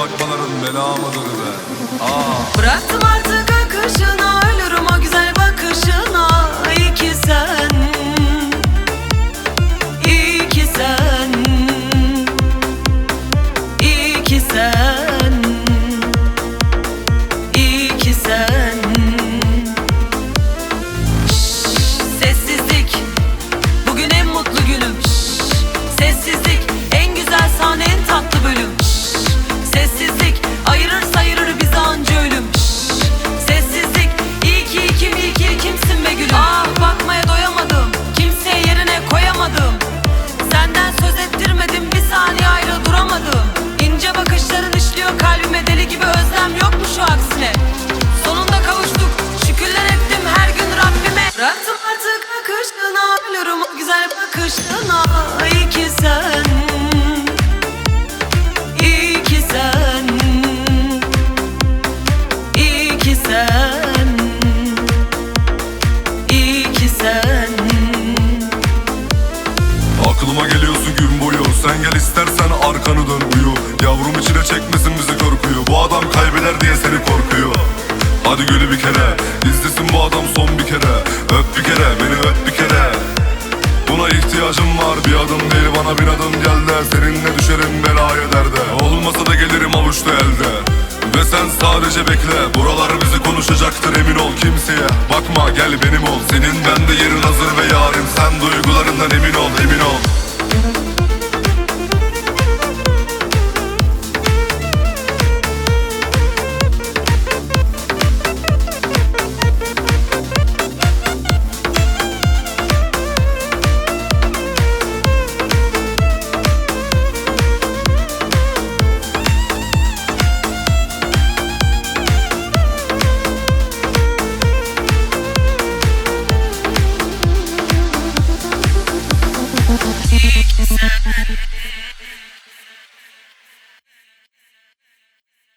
bakmaların bela mıdır be? Bıraktım artık akışına, ölürüm o güzel bakışına. İyi ki sen, iyi ki sen, iyi ki sen, iyi ki sen. Sessizlik bugün en mutlu günüm. Sessizlik en güzel sahne, en tatlı bölüm. Sessizlik ayırır bizi anca ölüm. Sessizlik iyi ki kim, iyi ki kimsin be gülüm. Ah, bakmaya doyamadım, kimseye yerine koyamadım. Senden söz ettirmedim, bir saniye ayrı duramadım. İnce bakışların işliyor kalbime, deli gibi özlem yok mu şu aksine? Sonunda kavuştuk, şükürler ettim her gün Rabbime. Bıraktım artık akışına, ölürüm o güzel bakışına. İyi ki sen, iyi ki sen, iyi ki sen, iyi ki sen. Aklıma geliyorsun gün boyu. Sen gel istersen arkanı dön uyu. Yavrum içine çekmesin bizi korkuyu. Bu adam kaybeder diye seni korkuyor. Hadi gülü bir kere, izlesin bu adam son bir kere. Öp bir kere, beni öp bir kere. Buna ihtiyacım var, bir adım değil bana bin adım gel de. Seninle düşerim belaya derde. Olmasa da gelirim avuçta elde. Ve sen sadece bekle, buralar bizi konuşacaktır emin ol. Kimseye bakma, gel benim ol. Senin bende yerin hazır ve yarim. Sen duygularından emin ol, emin ol.